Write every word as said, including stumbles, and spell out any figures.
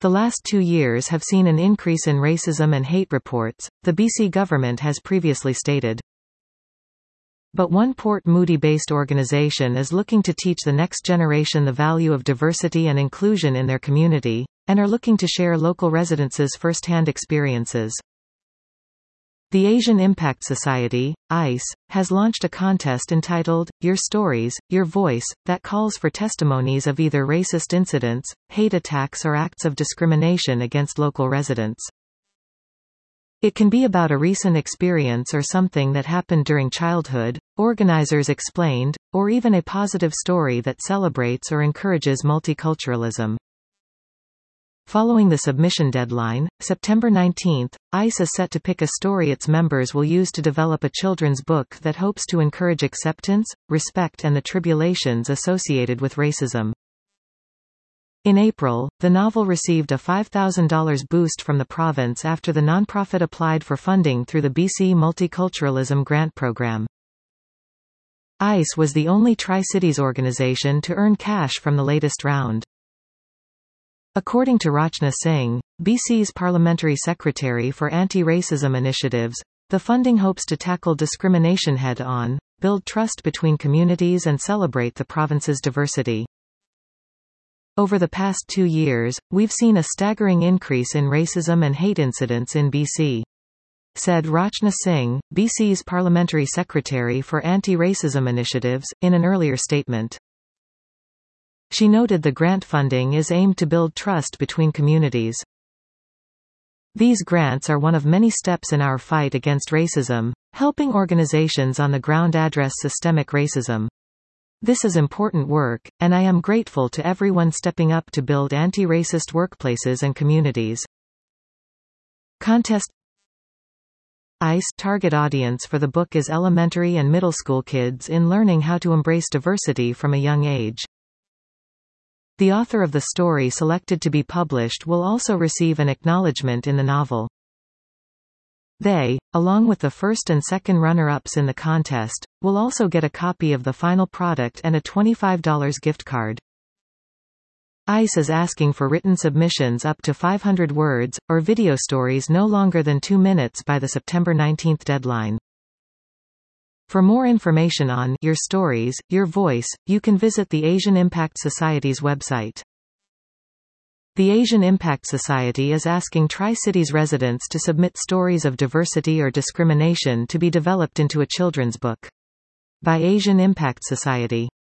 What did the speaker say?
The last two years have seen an increase in racism and hate reports, the B C government has previously stated. But one Port Moody-based organization is looking to teach the next generation the value of diversity and inclusion in their community, and are looking to share local residents' first-hand experiences. The Asian Impact Society, I C E, has launched a contest entitled, Your Stories, Your Voice, that calls for testimonies of either racist incidents, hate attacks or acts of discrimination against local residents. It can be about a recent experience or something that happened during childhood, organizers explained, or even a positive story that celebrates or encourages multiculturalism. Following the submission deadline, September nineteenth, I C E is set to pick a story its members will use to develop a children's book that hopes to encourage acceptance, respect and the tribulations associated with racism. In April, the novel received a five thousand dollars boost from the province after the nonprofit applied for funding through the B C Multiculturalism Grant Program. I C E was the only Tri-Cities organization to earn cash from the latest round. According to Rachna Singh, B C's Parliamentary Secretary for Anti-Racism Initiatives, the funding hopes to tackle discrimination head-on, build trust between communities and celebrate the province's diversity. Over the past two years, we've seen a staggering increase in racism and hate incidents in B C. Said Rachna Singh, B C's Parliamentary Secretary for Anti-Racism Initiatives, in an earlier statement. She noted the grant funding is aimed to build trust between communities. These grants are one of many steps in our fight against racism, helping organizations on the ground address systemic racism. This is important work, and I am grateful to everyone stepping up to build anti-racist workplaces and communities. Contest I C E target audience for the book is elementary and middle school kids in learning how to embrace diversity from a young age. The author of the story selected to be published will also receive an acknowledgement in the novel. They, along with the first and second runner-ups in the contest, will also get a copy of the final product and a twenty-five dollar gift card. I C E is asking for written submissions up to five hundred words, or video stories no longer than two minutes by the September nineteenth deadline. For more information on Your Stories, Your Voice, you can visit the Asian Impact Society's website. The Asian Impact Society is asking Tri-Cities residents to submit stories of diversity or discrimination to be developed into a children's book. By Asian Impact Society.